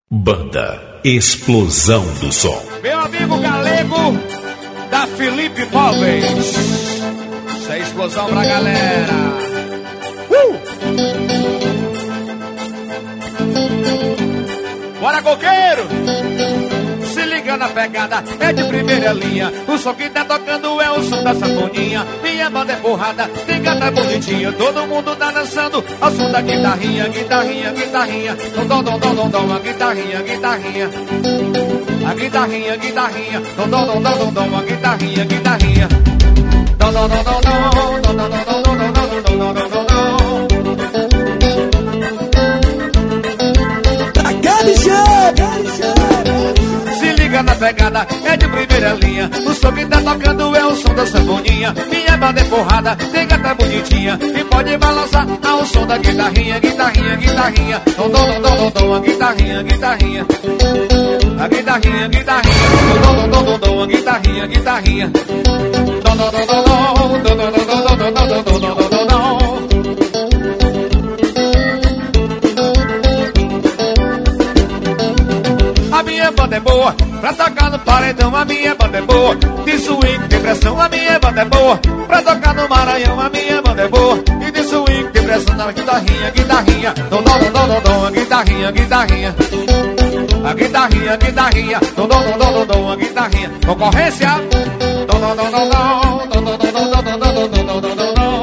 Banda Explosão do Som. Meu amigo galego da Felipe Móveis. Isso é explosão pra galera. Bora, coqueiro! Se liga na pegada, é de primeira linha. O som que tá tocando é o som da sanfoninha. Minha banda é porrada, tem gata bonitinha. Todo mundo tá dançando ao som da guitarrinha. Guitarrinha, guitarrinha, dom, dom, dom, dom, dom, a guitarrinha, guitarrinha. A guitarrinha, guitarrinha, dom, dom, dom, dom, dom, a guitarrinha, guitarrinha. Dom, dom, dom, dom, dom, dom, dom, dom, dom, dom, dom, dom, dom, dom. Na pegada, é de primeira linha. O som que tá tocando é o som da sanfoninha. Minha banda é porrada, tem gata bonitinha. E pode balançar ao som da guitarrinha. Guitarrinha, guitarrinha, dom, dom, dom, dom, dom, a guitarrinha, guitarrinha. A guitarrinha, guitarrinha, dom, dom, dom, dom, dom, a guitarrinha, guitarrinha. Dom, dom, dom, dom, dom, dom, dom, dom, dom, dom, dom, dom, dom, dom, dom. A minha banda é boa pra tocar no paredão, a minha banda é boa. De swing, tem pressão, a minha banda é boa. Pra tocar no Maranhão, a minha banda é boa. E de swing, tem pressão na guitarrinha, guitarrinha. Dom, dom, dom, dom, dom, a guitarrinha, guitarrinha. A guitarrinha, guitarrinha. Dom, dom, dom, dom, dom, a guitarrinha. Concorrência. Dom, dom, dom, dom, dom, dom, dom, dom, dom, dom, dom, dom, dom, dom, dom.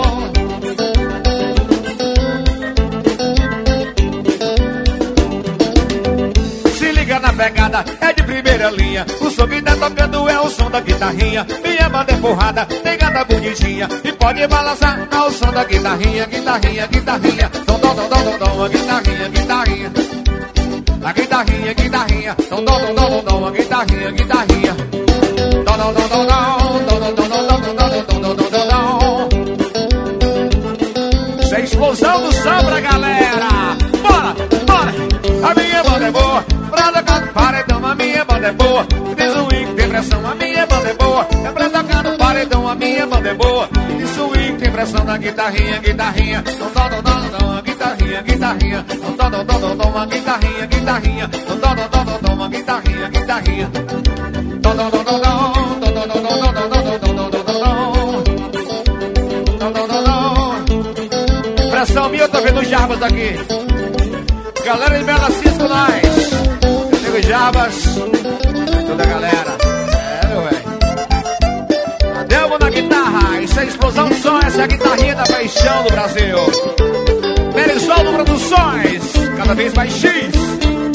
Na pegada, é de primeira linha. O som que tá tocando é o som da guitarrinha. Minha banda é porrada, tem gata bonitinha. E pode balançar ao som da guitarrinha. Guitarrinha, guitarrinha, dom, dom, dom, dom, dom, a guitarrinha, guitarrinha. A guitarrinha, guitarrinha, dom, dom, dom, dom, dom, a guitarrinha, guitarrinha. Dom, dom, dom, dom, dom, dom, dom, dom, dom, dom, dom, dom, dom, dom. Isso é explosão do som pra galera. Bora, bora. A minha banda é boa pra tocar no paredão, a minha banda é boa. De swing, tem pressão, a minha banda é boa. É pra tocar no paredão, a minha banda é boa. De swing, tem pressão na guitarrinha, guitarrinha. Dom, dom, dom, dom, dom, a guitarrinha, guitarrinha. Dom, dom, dom, dom, dom, a guitarrinha, guitarrinha. Dom, dom, dom, dom, dom, a guitarrinha, guitarrinha. Dom, dom, dom, dom, dom, dom, dom, dom, dom, dom, dom, dom, dom, dom, dom, dom. Pressão minha, eu tô vendo os Jarbas aqui. Galera de Bela Cisco, nós. Nego Jarbas, toda a galera. Velho. Adelmo na guitarra. Isso é explosão de som. Essa é a guitarrinha da paixão do Brasil. Merisol Produções. Cada vez mais X.